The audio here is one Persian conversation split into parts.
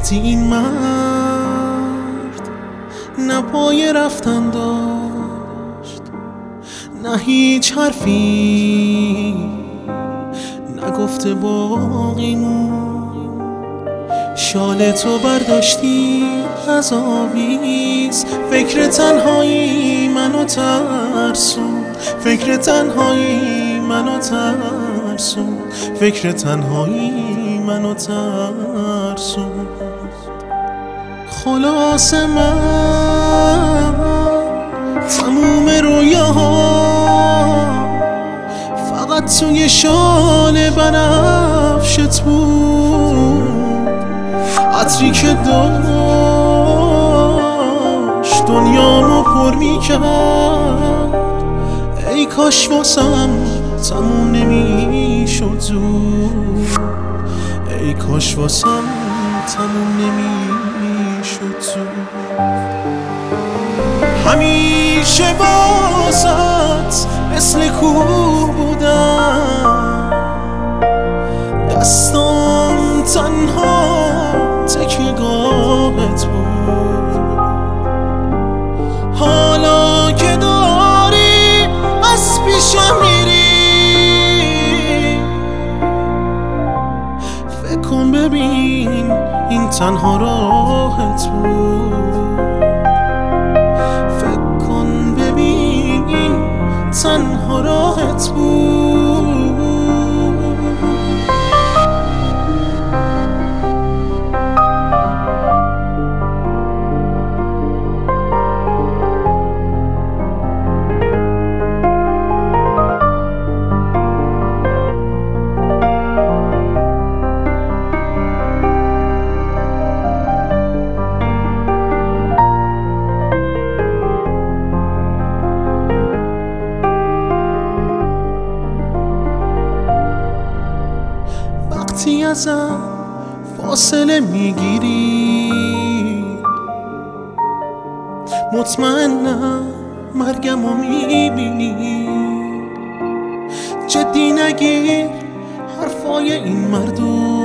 وقتی این مرد نه پای رفتن داشت نه هیچ حرفی نگفته باقی مون، شال تو برداشتی از آویز، فکر تنهایی منو ترسون، فکر تنهایی منو ترسون، فکر تنهایی منو ترسون. خلاص من تموم رویاها فقط توی شال بنفشت بود، عطری که داشت دنیامو پر میکرد. ای کاش واسم تموم نمیشد زود، ای کاش واسم تموم نمیشد زود. همیشه واسط مثل کوه بودم، دستام تنها تکیه‌گاهت بود. حالا که داری از پیشم میری، فکر کن ببین این تنها راهت بود، فکر کن ببین این تنها راهت بود. وقتی ازم فاصله میگیری مطمئنم مرگمو میبینی. جدی نگیر حرفای این مردم،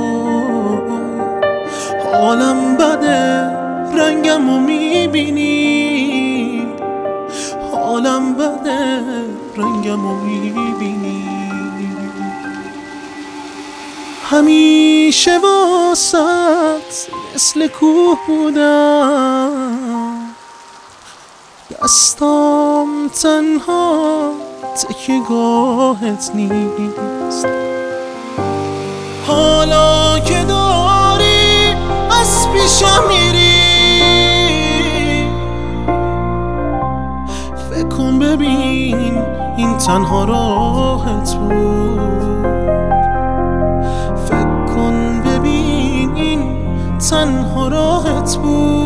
حالم بده رنگمو میبینی، حالم بده رنگمو میبینی. همیشه واسط مثل کوه بودم، دستام تنها تکیه‌گاهت نیست. حالا که داری از پیشم میری، فکر کن ببین این تنها راهت بود، فکر کن ببین این تنها راهت بود.